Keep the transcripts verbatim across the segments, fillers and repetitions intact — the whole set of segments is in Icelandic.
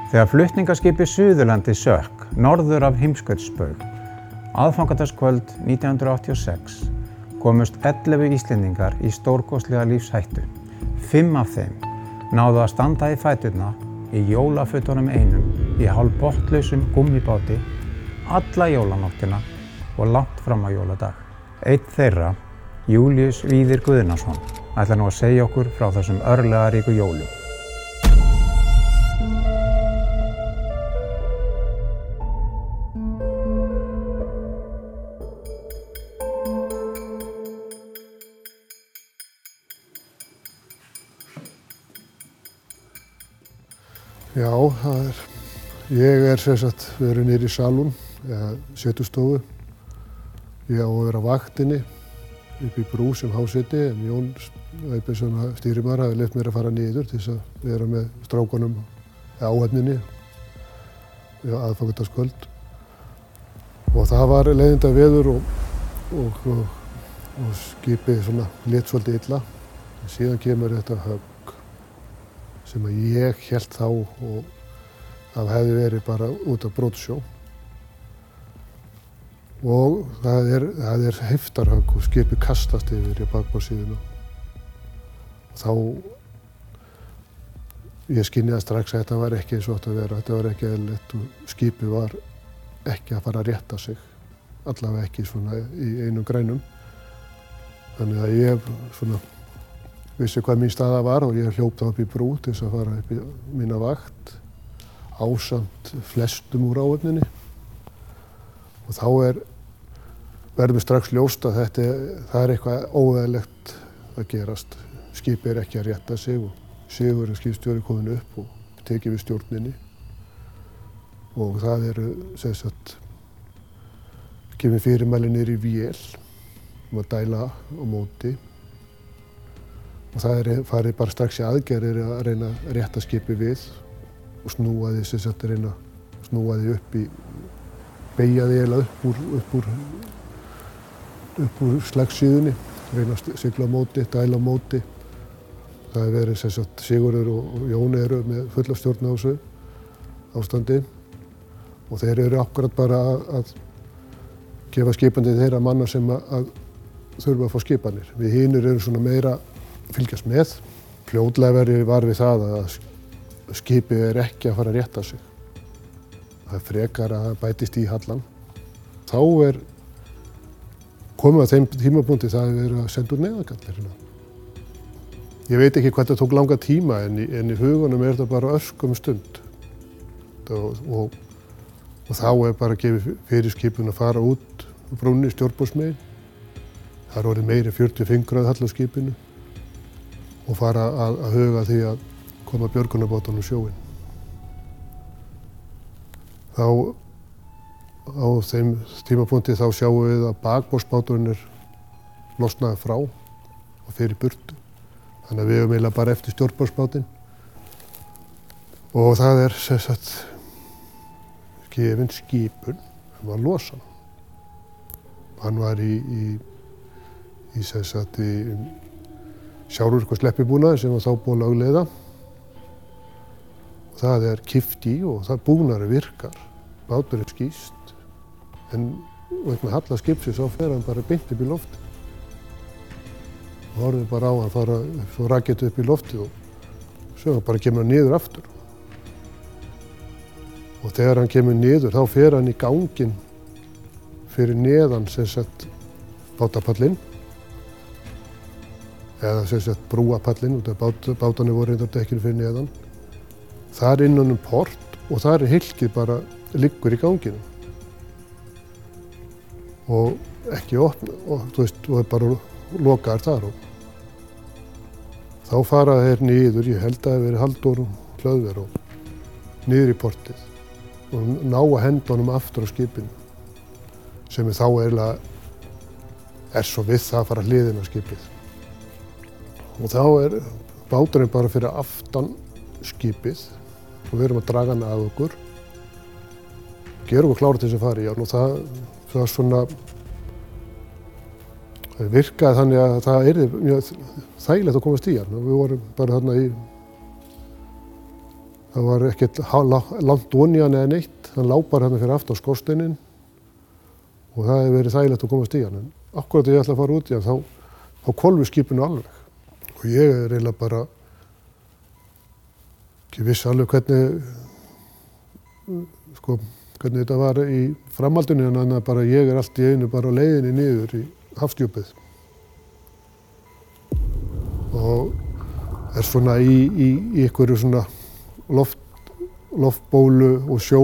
Þegar flutningaskipið Suðurlandi sökk norður af heimskautsbaug aðfangadagskvöld nítján hundruð áttatíu og sex komust ellefu Íslendingar í stórkostlega lífshættu. Fimm af þeim náðu að standa í fæturna í jólafötunum einum í hálfbotnlausum gúmmíbáti alla jólanóttina og langt fram á jóladag. Einn þeirra, Júlíus Víðir Guðnason, ætlar nú að segja okkur frá þessum örlagaríku jólum. Já, það er, ég er sem sagt verið niður í salún, eða setustofu. Ég á að vera á vaktinni upp í brú sem háseti, en Jón Eibjörnsson stýrimaður hafði leyft mér að fara niður til þess að vera með strákunum á áhöfninni aðfangadagskvöld. Og það var leiðinda veður og, og, og, og skipið svona lét svolítið illa. En síðan kemur þetta högg sem að ég hélt þá og það hefði verið bara út af brotsjó. Og það er, það er heiftarhögg og skipið kastast yfir í bakborðsíðuna. Þá ég skynjaði strax að þetta var ekki eins og átti að vera, þetta var ekki eðlilegt og skipið var ekki að fara að rétta sig, allavega ekki svona í einum grænum. Þannig að ég svona vissi hvað mín staða var og ég hljóp þá upp í brú til þess að fara upp í mína vakt ásamt flestum úr áhöfninni. Og þá er, verður mér strax ljóst að þetta er, það er eitthvað óeðlilegt að gerast. Skipið er ekki að rétta sig og Sigurinn skipstjóri kominn upp og tekið við stjórninni. Og það eru sem sagt gefin fyrirmæli niður í vél um að dæla á móti. Og það er farið bara strax í aðgerðir að reyna að rétta skipið við og snúa því sem sagt reyna að snúa því upp í, beygja því eiginlega upp úr, upp úr, upp úr slagsíðunni, reyna að sigla á móti, dæla á móti. Það er verið sem sagt Sigurður og Jón eru með fulla stjórn á þessu ástandi og þeir eru akkurat bara að, að gefa skipandi þeirra manna sem að, að þurfa að fá skipanir. Við hinir eru svona meira fylgjast með. Fljótlega verið var við það að skipið er ekki að fara að rétta sig. Það er frekar að bætist í hallan. Þá er komið að þeim tímapunkti það að vera að senda út neyðarkall. Ég veit ekki hvað það tók langa tíma en í, en í hugunum er þetta bara örskum stund. Og, og, og þá er bara gefið fyrir skipinu að fara út úr brúnni stjórnborðsmegin. Það er orðið meiri en fjörutíu og fimm gráðu hall á skipinu. Og fara að, að huga því að koma björgunarbátunum sjóinn. Þá á þeim tímapunkti þá sjáum við að bakborðsbáturinn er losnaði frá og fer í burtu. Þannig að við erum eiginlega bara eftir stjórnborðsbátinn. Og það er sem sagt gefin skipun um að losa hann. Hann var í, í, í sem sagt í sjálfvirku sleppibúnaði sem var þá búið að lögleiða. Það er kippt í og það búnaður virkar. Báturinn skýst en vegna halla skipsins þá fer hann bara beint upp í lofti. Og horfði bara á hann fara svo rakett upp í lofti og svo bara kemur hann niður aftur. Og þegar hann kemur niður þá fer hann í ganginn fyrir neðan sem sagt bátapallinn. Eða sem sagt brúapallinn, út af bát, bátarnir voru reyndar dekkinu fyrir neðan. Það er innan um port og það er hylkið bara liggur í ganginu. Og ekki opna, og þú veist, og er bara lokaðar þar. Og þá fara þeir niður, ég held að það hefur verið Halldór og Hlöðver og niður í portið. Og ná að henda honum aftur á skipinu. Sem er þá eiginlega er svo við það að fara hliðina á skipið. Og þá er báturinn bara fyrir aftan skipið og við erum að draga hann að okkur. Gerum okkur klára til þess að fara í hann og það, það svona það virkaði þannig að það yrði mjög þægilegt að komast í hann. Og við vorum bara þarna í Það var ekkert langt onni hann eða neitt. Hann lá bara hérna fyrir aftan skorsteininn og það hefði verið þægilegt að komast í hann. En akkurat þegar ég ætla að fara út í hann þá, þá hvolfir skipinu alveg. Og ég er eiginlega bara ekki vissi alveg hvernig, sko, hvernig þetta var í framhaldinu, en þannig að bara ég er allt í einu bara á leiðinni niður í hafsdjúpið. Og er svona í, í, í einhverju svona loft, loftbólu og sjó,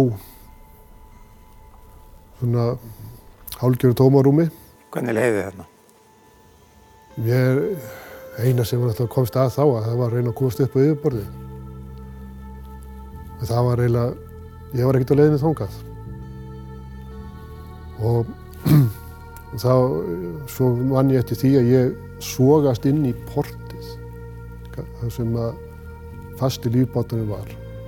svona hálfgerðu tómarúmi. Hvernig leiði þið þarna? Mér, eina sem var komst að þá, að það var að reyna að komast upp á yfirborðið. En það var eiginlega, ég var ekkert á leiðinni þangað. Og þá, svo vann ég eftir því að ég sogast inn í portið, það sem að fasti lífbáturinn var.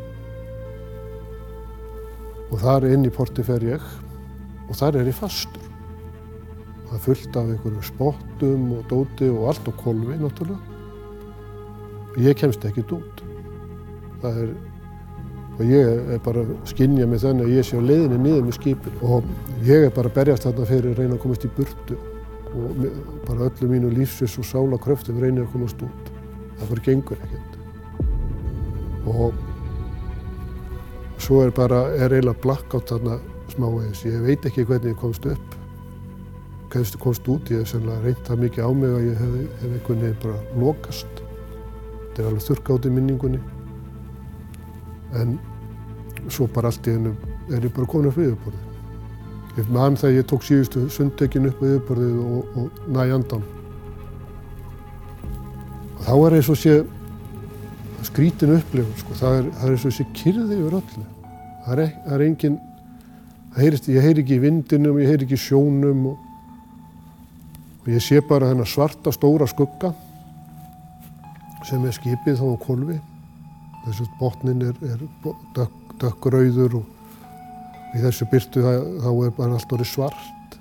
Og þar inn í portið fer ég og þar er ég fastur. Það er fullt af einhverjum spottum og dóti og allt á hvolfi náttúrulega. Og ég kemst ekkert út. Það er, og ég er bara að skynja mig þannig að ég sé á leiðinni niður með skipinu. Og ég er bara að berjast þarna fyrir að reyna að komast í burtu. Og bara öllu mínu lífsins og sálakröftum reynir að komast út. Það bara gengur ekkert. Og svo er bara, er eiginlega blackout þarna smávegis. Ég veit ekki hvernig ég komst upp. Hvernig ég komst út, ég hef sennilega reynt það mikið á mig að ég hef, hef einhvern veginn bara lokast. Þetta er alveg þurrkátt í minningunni. En svo bara allt í einu er ég bara komin upp við yfirborðið. Ég man þegar ég tók síðustu sundtökin upp við yfirborðið og, og næ andan. Og þá er eins og sé skrítin upplifun, sko. Það er, það er eins og sé kyrrði yfir öllu. Það er, það er engin, það heyrist, ég heyri ekki í vindinum, ég heyri ekki í sjónum og, og ég sé bara þennan svarta stóra skugga sem er skipið þá á hvolfi. Þessu botninn er, er dökk, dökkrauður og í þessu birtu það, þá er bara allt orðið svart.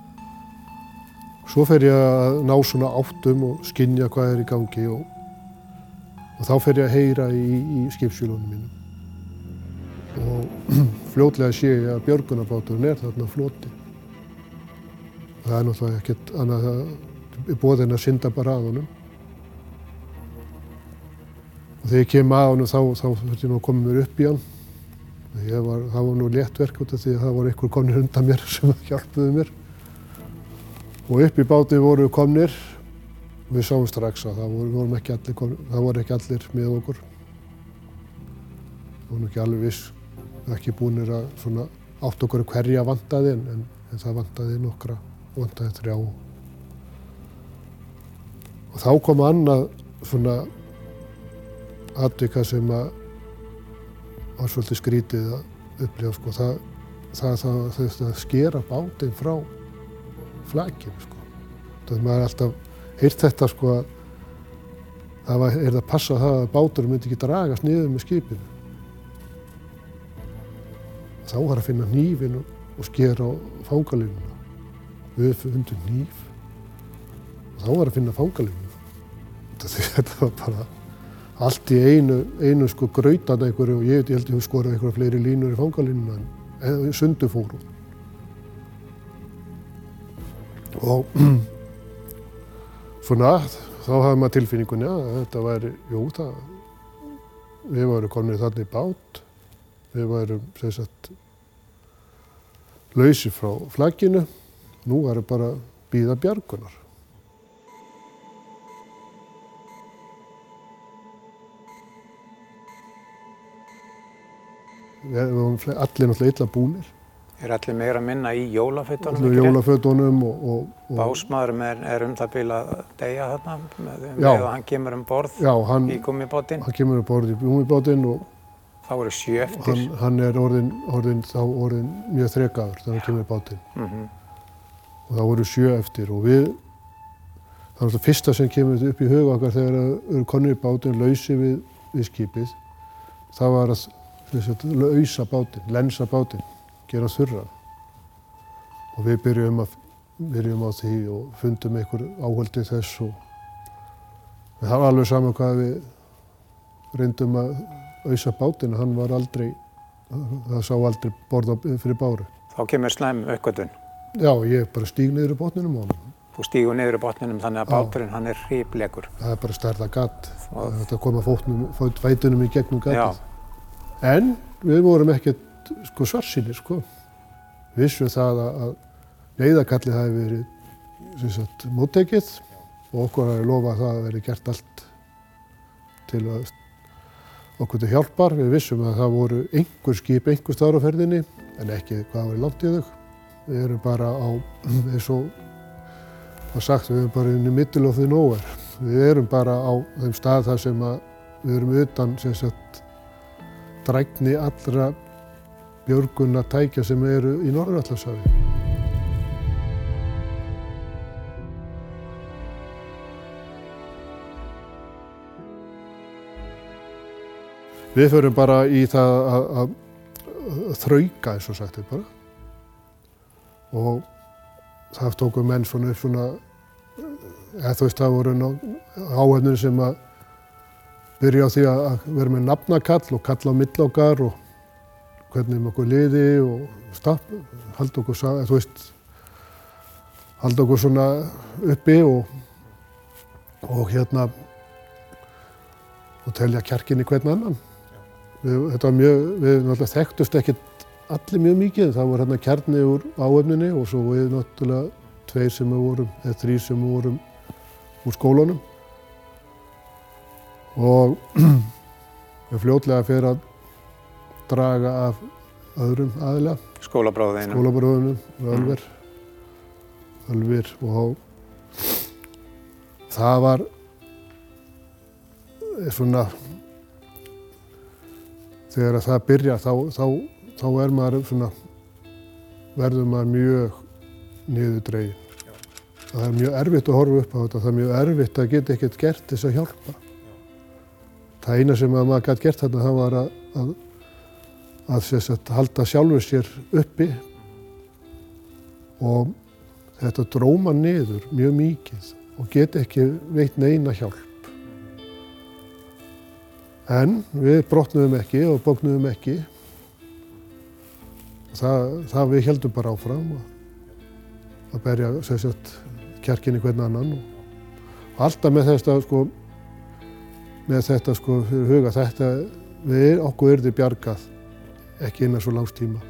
Svo fer ég að ná svona áttum og skynja hvað er í gangi og, og þá fer ég að heyra í, í skipshjólunum mínum. Og fljótlega sé ég að björgunarbáturinn er þarna á floti. Það er náttúrulega ekkert annað að boðin að synda bara að honum. Og þegar ég kem að honum þá, þá þurfti ég nú að koma mér upp í hann. Ég var, það var nú létt verk út af því að það voru einhver komnir undan mér sem hjálpuðu mér. Og upp í bátinn voru við komnir. Við sáum strax að það voru, vorum ekki allir, komnir, það voru ekki allir með okkur. Það voru ekki alveg viss, ekki búinir að svona átt okkur hverja vantaði en, en, en það vantaði nokkra, vantaði þrjá. Og þá kom annað svona atvika sem að var svolítið skrítið að upplifa, sko. Það, það, það, það að skera bátinn frá flakinu, sko. Það maður alltaf heyrt þetta, sko, að það var, er það að passa það að báturinn myndi ekki dragast niður með skipinu. Þá var að finna hnífinn og skera á fangalínuna. Við fundum hníf og þá var að finna fangalínuna. Þetta var bara allt í einu, einu sko grautan einhverju og ég, ég held ég hef skorað einhverja fleiri línur í fangalínuna en sundu fór hún. Og svona þá hafði maður tilfinningunni að þetta væri, jú það, við varum komnir þarna í bát, við varum sem sagt lausir frá flagginu, nú varum bara að bíða bjargunar. Við vorum allir náttúrulega illa búnir. Er allir meira að minna í jólafötunum? Allir í jólafötunum og, og, og... Básmaðurinn er, er um það bil að deyja þarna með um leið og hann kemur um borð já, hann, í gummibátinn? Hann kemur um borð í gummibátinn og þá eru sjö eftir? Hann, hann er orðinn, orðinn, þá orðinn mjög þrekaður þegar hann kemur í bátinn. Mm-hmm. Og þá voru sjö eftir og við, það er það fyrsta sem kemur upp í huga okkar þegar við erum konur í bátinn, lausi við, við skipið, það var að lausa bátinn, lensa bátinn, gera þurran. Og við byrjum, að, byrjum á því og fundum einhver áhaldið þess og það var alveg saman hvað við reyndum að ausa bátinn, hann var aldrei, það sá aldrei borð fyrir báru. Þá kemur slæm uppgötvun. Já, ég bara stíg niður í botninum á hann. Þú stígur niður í botninum þannig að báturinn hann er hríplegur. Það er bara stærða gatt. Þetta koma fótnum, fætunum í gegnum gatið. En við vorum ekkert sko, svartsýnir, sko. Við vissum það að neyðarkallið hafi verið sagt, móttekið og okkur hafi lofað að það verið gert allt til að okkur til hjálpar. Við vissum að það voru einhver skip, einhver staðar á ferðinni, en ekki hvað var langt í þau. Við erum bara á, eins og var sagt, við erum bara inn í middle of the nowhere. Við erum bara á þeim stað þar sem að við erum utan sem sagt drægni allra björgunartækja sem eru í Norður-Atlantshafi. Við förum bara í það að, að, að þrauka, eins og sagt er bara. Og það tóku menn svona upp svona, eða þú veist, það voru áhöfnir sem að byrja á því að vera með nafnakall og kalla á milli okkar og hvernig með okkur liði og stapp, halda okkur, þú veist, halda okkur svona uppi og, og hérna, og telja kjarkinn í hvern annan. Við, þetta var mjög, við náttúrulega þekktust ekkert allir mjög mikið, það var hérna kjarni úr áhöfninni og svo við náttúrulega tveir sem við vorum, eða þrír sem við vorum úr skólanum. Og við fljótlega fyrir að draga af öðrum aðila. Skólabróðinum. Skólabróðinum, Ölver. Ölver og það var svona, þegar það byrjar þá, þá, þá er maður svona, verður maður mjög niðurdreginn. Það er mjög erfitt að horfa upp á þetta, það er mjög erfitt að geta ekkert gert þess að hjálpa. Það eina sem maður gæti gert þarna það var að, að, að sagt, halda sjálfur sér uppi og þetta dró mann niður mjög mikið og geta ekki veitt neina hjálp. En við brotnuðum ekki og bóknuðum ekki. Það, það við heldum bara áfram að berja sagt, kjarkinn í hvern annan og alltaf með þetta sko, með þetta sko fyrir huga þetta við okkur yrði bjargað ekki innan svo langs tíma.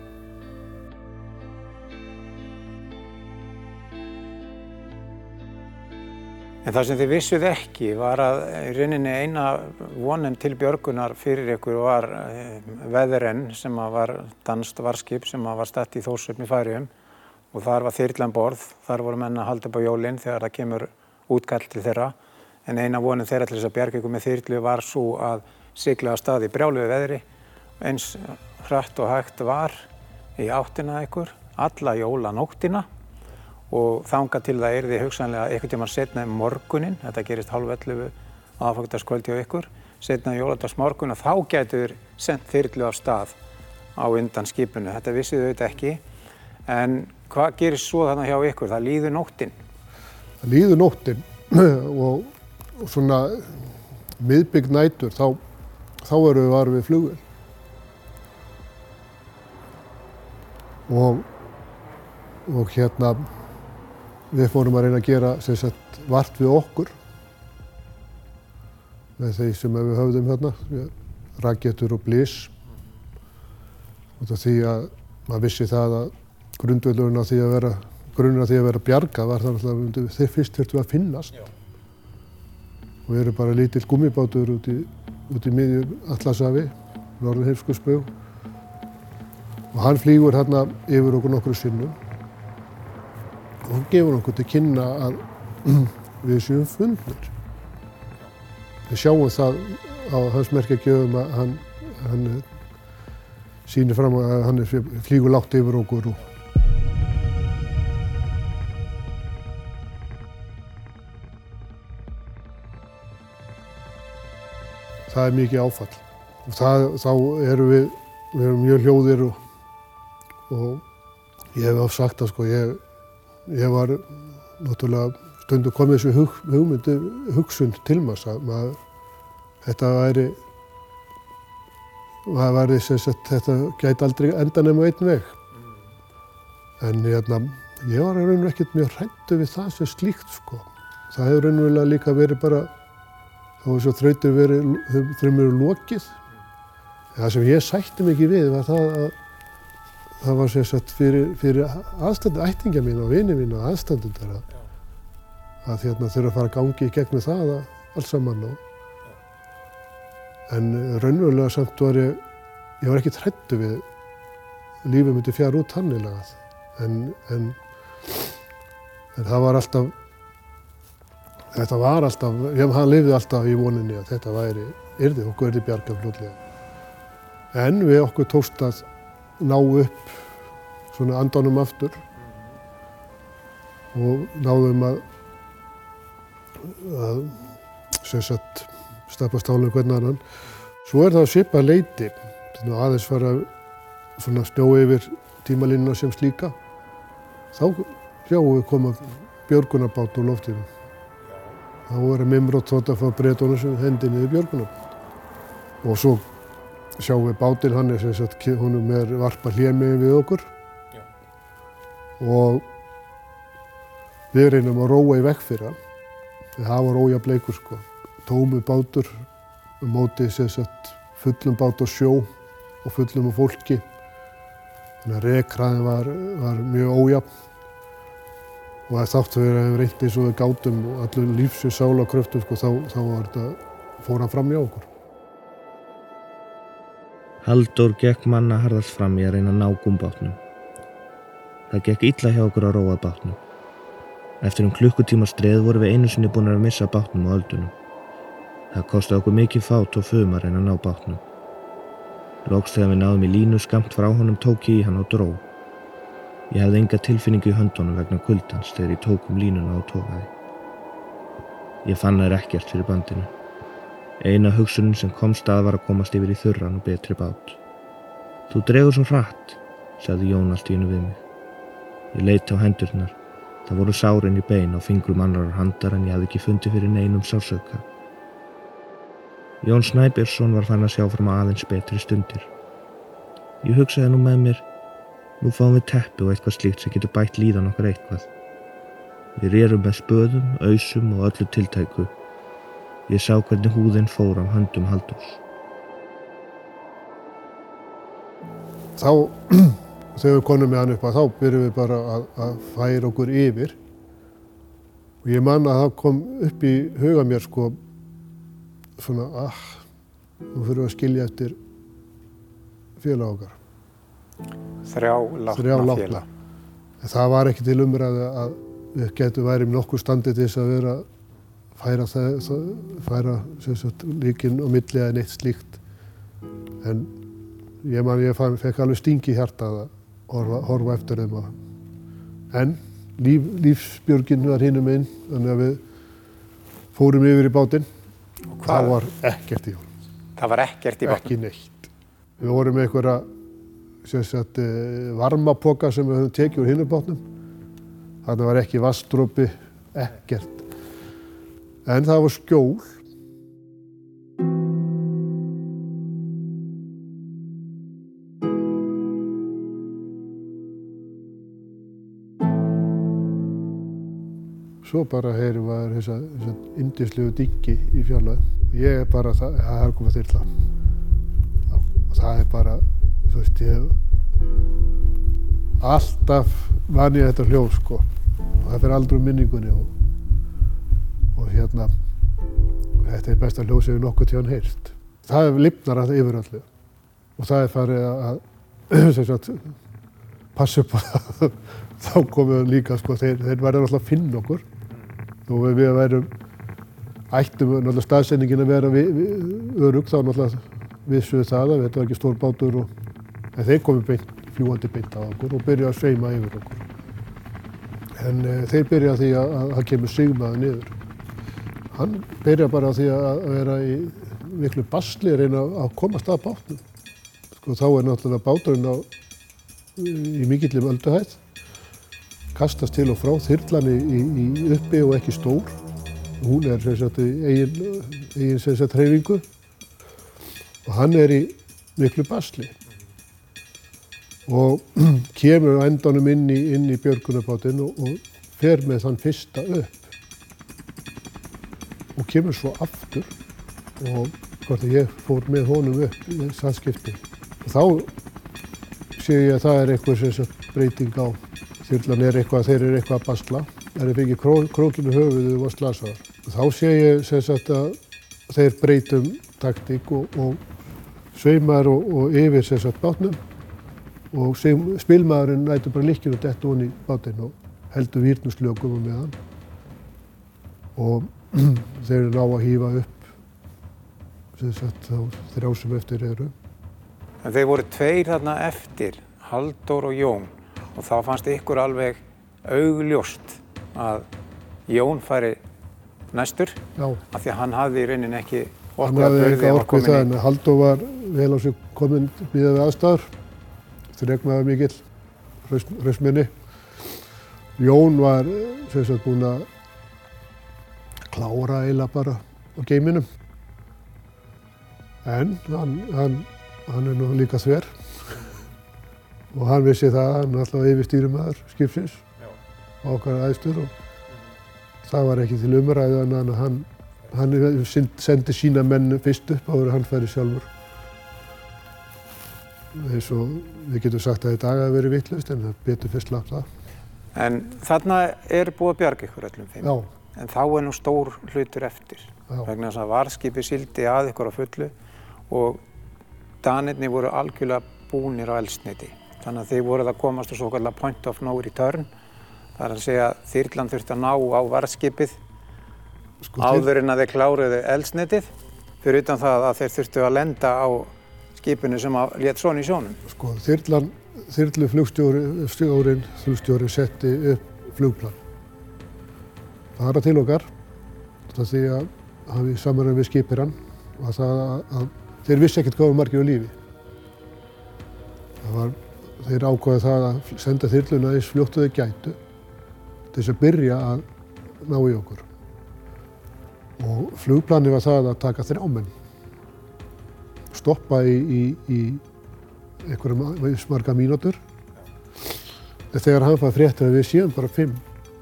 En það sem þið vissuð ekki var að í rauninni eina vonin til björgunar fyrir ykkur var Veðren sem var danskt varskip sem var statt í Þórshöfn í Færeyjum og þar var þyrla um borð. Þar voru menn að halda upp á jólin þegar það kemur útkall til þeirra. En eina vonin þeirra til þess að bjarga ykkur með þyrlu var svo að sigla á stað í brjáluðu veðri. Eins hratt og hægt var í áttina ykkur alla jólanóttina. Og þangað til það yrði hugsanlega einhvern tímann seinna um morguninn, þetta gerist hálf ellefu á aðfangadagskvöldi hjá ykkur, seinna um jóladagsmorgun og þá gætu sent þyrlu af stað á undan skipinu. Þetta vissið þau auðvitað ekki, en hvað gerist svo þarna hjá ykkur? Það líður nóttin. Það líður nóttin og, og svona miðbygg nætur, þá, þá erum við varum við flugvél. Og, og hérna, við fórum að reyna að gera sem sagt, vart við okkur með þeir sem við höfðum hérna, rakettur og blys. Og því að maður vissi það að grundvöllurinn á því að vera, grunninn á því að vera bjargað var þannig að þeir fyrst þurftu að finnast. Já. Og við erum bara lítill gummibátur út í, út í miðjum Atlantshafi, Norður-Heimskautsbaug. Og hann flýgur hérna yfir okkur nokkru sinnum. Og hann gefur okkur til kynna að við séum fundnir. Við sjáum það á hans merkjagjöfum að hann, hann sýnir fram að hann flýgur lágt yfir okkur. Það er mikið áfall. Og það, þá erum við, við erum mjög hljóðir og, og ég hef oft sagt að sko, ég Ég var náttúrulega stundum komið þessu hug, hugmyndu hugsun til maður að maður, þetta væri það var þess að þetta gæti aldrei enda nema einn veg. En hérna, ég var raunverulega ekkert mjög hræddur við það sem slíkt sko. Það hefur raunverulega líka verið bara, þá var svo þrautir verið, þeim eru lokið. Það sem ég sætti mig ekki við var það að það var sem sagt fyrir, fyrir aðstandu ættingja mín og vini mín og aðstandundar að, að hérna, þurfa að fara að gangi í gegnum það að, alls saman. Og, en raunverulega samt var ég, ég var ekkert hræddur við lífið myndi fjara út þannig. En, en, en það var alltaf, þetta var alltaf, ég, hann lifði alltaf í voninni að þetta væri, yrði, okkur yrði bjargað fljótlega. En við okkur tókst að ná upp svona andanum aftur og náðum að, að sem sagt, stappa stálinn hvern annan. Svo er það svipað leyti, aðeins fara svona snjó yfir tímalínuna sem slíka. Þá sjáum við koma björgunarbát úr loftinu. Þá er að Mimrot þótt að fá Bretunum sem hendi niður björgunarbát. Og svo sjáum við bátinn, hann er sem sagt, honum er varpað hlémegin við okkur. Já. Og við reynum að róa í veg fyrir hann. Það var ójafnleikur sko. Tómu bátur, um móti sem sagt fullum bát á sjó og fullum af fólki. Þannig að rekhraðin var, var mjög ójafn og það þátt að vera reynt eins og við gátum og allur lífsins sála og kröftum sko, þá, þá var þetta, fór hann fram hjá okkur. Halldór gekk manna harðast fram í að reyna að ná gúmbátnum. Það gekk illa hjá okkur að róa bátnum. Eftir um klukkutíma streð vorum við einu sinni búin að missa bátnum á öldunum. Það kostaði okkur mikið fát og fum að reyna að ná bátnum. Loks þegar við náðum í línu skammt frá honum tók ég í hann og dró. Ég hafði enga tilfinningu í höndunum vegna kuldans þegar ég tók um línuna og togaði. Ég fann þær ekkert fyrir bandinu. Eina hugsunin sem komst að var að komast yfir í þurran og betri bát. Þú dregur svo hratt, sagði Jón allt í einu við mig. Ég leit á hendurnar. Það voru sárin í bein á fingrum annarrar handar en ég hafði ekki fundið fyrir neinum sársauka. Jón Snæbjörnsson var fann að sjá fram að aðeins betri stundir. Ég hugsaði nú með mér, nú fáum við teppi og eitthvað slíkt sem getur bætt líðan okkar eitthvað. Við rerum með spöðum, ausum og öllu tiltæku. Ég sá hvernig húðin fór á höndum Halldórs. Þá, þegar við konum með hann upp að þá byrjum við bara að, að færa okkur yfir. Og ég man að það kom upp í huga mér sko, svona, ah, nú fyrir við að skilja eftir félag okkar. Þrjá látna félag. Það var ekki til umræðu að við getum værið nokkuð standið til þess að vera færa það, það færa sem sagt líkinn á milli eða neitt slíkt. En ég man, ég fann, fekk alveg stingi í hjarta að horfa, horfa eftir þeim. En líf, lífsbjörgin var hinum einn, þannig að við fórum yfir í bátinn. Og það var ekkert í honum. Það var ekkert í bátnum? Ekki neitt. Við vorum með einhverja sem sagt, varmapoka sem við höfum tekið úr hinum bátnum. Þarna var ekki vatnsdropi, ekkert. En það var skjól. Svo bara heyrum við þessa, þessa yndislegu dyngi í fjarlægð. Ég er bara, það, það er komið þyrla. Og það er bara, þú veist, ég hef alltaf vanið þetta hljóð, sko. Og það fer aldrei um minningunni. Og, og hérna, þetta er besta hljóð sem við nokkuð tíðan heyrst. Það er lifnar alltaf yfir allir. Og það er farið að, sem sagt, passa upp að þá komum við líka, sko, þeir, þeir verður alltaf að finna okkur. Og við værum, ættum náttúrulega staðsendingin að vera við, við, örugg, þá náttúrulega vissuðu það að þetta var ekki stór bátur og en þeir komu beint, fljúgandi beint á okkur og byrjuðu að sveima yfir okkur. En e, þeir byrjuðu að því að það kemur sigmaður niður. Hann byrjuðu bara að því að vera í miklu basli að reyna að komast að bátnum. Sko, þá er náttúrulega báturinn á, í mikillum ölduhæð. Kastast til og frá, þyrlan í, í, í uppi og ekki stór. Hún er sem sagt í eigin, eigin sem sagt hreyfingu. Og hann er í miklu basli. Og kemur á endanum inn í, inn í björgunarbátinn og, og fer með þann fyrsta upp. Og kemur svo aftur og hvort að ég fór með honum upp í það skipti. Og þá sé ég að það er eitthvað sem sagt breyting á. Þyrlan er eitthvað, þeir eru eitthvað að basla. Það er fengið kró, krókinu höfuðið og slasaðar. Og þá sé ég sem sagt að þeir breytum taktík og, og sveimar og, og yfir sem sagt bátnum. Og spilmaðurinn lætur bara lykkjuna detta ofan í bátinn og heldur vírnuslökum á meðan. Og þeir ná að hífa upp sem sagt þá þrjá sem eftir eru. En þeir voru tveir þarna eftir, Halldór og Jón, og þá fannst ykkur alveg augljóst að Jón færi næstur, Já. Af því að hann hafði í rauninni ekki Hann orku að hafði burði enga og orku í það, en Halldór var vel á sig kominn miðað við aðstæður. Þrekmaður mikill, hraustmenni. Jón var sem sagt búinn að klára eiginlega bara á geiminum. En hann, hann, hann er nú líka þver. Og hann vissi það, hann er alltaf yfirstýrimaður skipsins og okkar æðstur. Og það var ekki til umræðu en hann, hann sendi sína menn fyrst upp áður en hann færi sjálfur. Eins og við getum sagt að í dag hafi verið vitlaust en það betur fyrst slapp það. En þarna er búið að bjarga ykkur öllum fimm. Já. En þá er nú stór hlutur eftir. Já. Vegna þess að varðskipið sigldi að ykkur á fullu og Danirnir voru algjörlega búnir á eldsneyti. Þannig að þeir voru að komast á svo kallar point of no return. Það er að segja að þyrlan þurfti að ná á varðskipið sko, áður en að þeir kláruðu eldsneytið. Fyrir utan það að þeir þurftu að lenda á skipinu sem lét svona í sjónum. Sko, þyrlan, þyrluflugstjórinn, flugstjórinn setti upp flugplan. Bara til okkar, því að hafi saman við skipirann og það að, að þeir vissi ekkert hvað var margir á lífi. Það var, þeir ákváðu það að senda þyrluna eins fljótt og þeir gætu til þess að byrja að ná í okkur. Og flugplanið var það að taka þrjá menn. Stoppa í, í, í einhverja marga mínútur. En þegar hann fær fréttir að við séum bara fimm,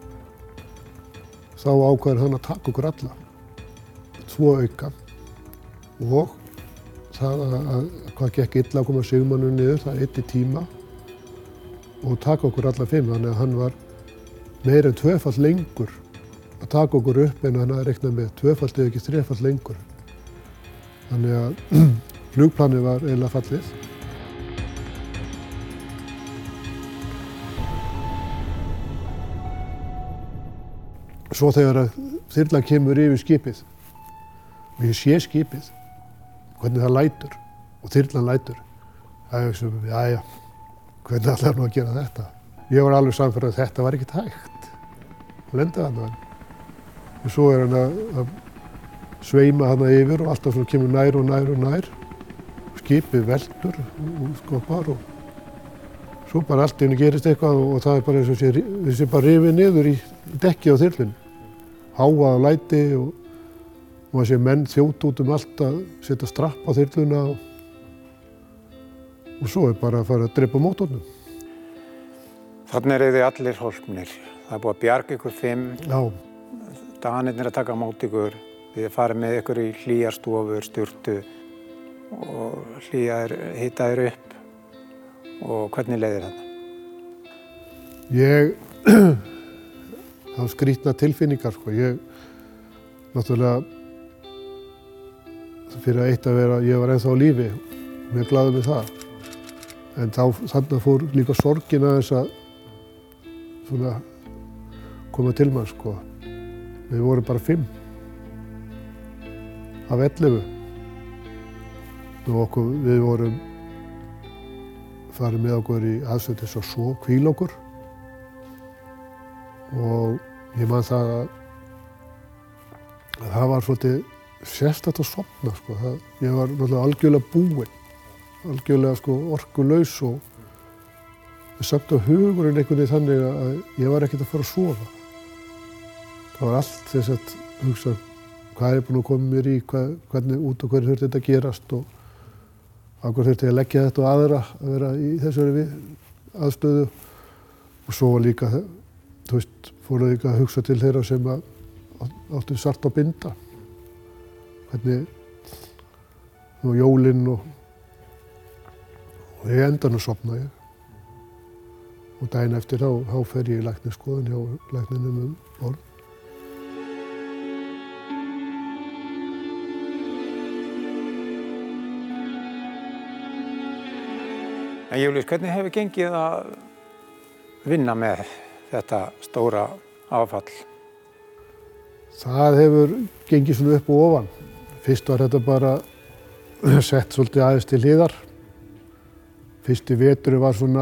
þá ákveður hann að taka okkur alla. Tvo auka. Og það að, að hvað gekk illa að koma sigmannum niður, það eyddi tíma og taka okkur alla fimm. Þannig að hann var meira en tvöfalt lengur að taka okkur upp en hann hafði reiknað með tvöfalt eða ekki þrefalt lengur. Þannig að flugplanið var eiginlega fallið. Svo þegar að þyrlan kemur yfir skipið og ég sé skipið, hvernig það lætur og þyrlan lætur, það er sem, jæja, hvernig ætlar nú að gera þetta? Ég var alveg samferð að þetta var ekkert hægt að lenda þarna. Og svo er hann að, að sveima þarna yfir og alltaf svona kemur nær og nær og nær. Skipið veltur og skoppar og svo bara allt í einu gerist eitthvað og það er bara eins og sé, við séum bara rifið niður í dekki á þyrlun. Háa og læti og, og að sé menn þjóta út um allt að setja strapp á þyrluna og, og svo er bara að fara að drepa mótornum. Þannig eru þið allir hólpnir. Það er búið að bjarga ykkur fimm. Já. Danirnir að taka á móti ykkur. Þið farið með ykkur í hlýjar stofur, sturtu og hlýjar, hita þér upp. Og hvernig leiðir þetta? Ég, það var skrýtna tilfinningar sko. Ég, náttúrulega, fyrir að eitt að vera, ég var ennþá á lífi, mjög glaður með það. En þá, þannig fór líka sorgin aðeins að svona koma til mann sko. Við vorum bara fimm af ellefu. Og okkur, við vorum farið með okkur í aðstöðu til að svo hvíla okkur. Og ég man það að, að það var svolítið sérstakt að sofna sko. Það, ég var náttúrulega algjörlega búinn, algjörlega sko orkulaus og samt á hugurinn einhvern veginn þannig að ég var ekkert að fara að sofa. Það var allt þess að hugsa hvað er búinn að koma mér í, hvað, hvernig út og hvernig þurfti þetta að gerast og Akkur þurfti ég að leggja þetta á aðra að vera í þessari aðstöðu og svo líka, þú veist, fóruð líka að hugsa til þeirra sem að áttu sart á binda. Hvernig, nú jólinn og, og ég endan að sofna ég. Og daginn eftir þá, þá fer ég í læknisskoðun hjá lækninum um borð. En Júlíus, hvernig hefur gengið að vinna með þetta stóra áfall? Það hefur gengið svona upp og ofan. Fyrst var þetta bara sett svolítið aðeins til hliðar. Fyrsti veturinn var svona,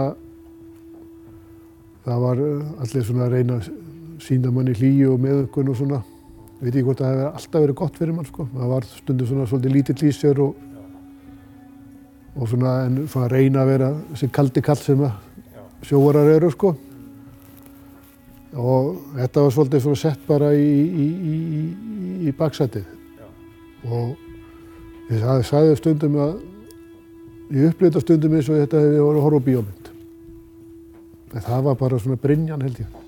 það var allir svona að reyna að sýna manni hlýju og meðaukun og svona. Ég veit ekki hvort það hefur alltaf verið gott fyrir mann, sko. Það var stundum svona svolítið lítill í sér og og svona, en svona reyna að vera þessi kaldi kall sem að sjóarar eru, sko. Og þetta var svolítið svona sett bara í, í, í, í baksætið. Og ég sagði stundum að, ég upplifði stundum eins og þetta hefði verið að horfa á bíómynd. En það var bara svona brynjan, held ég.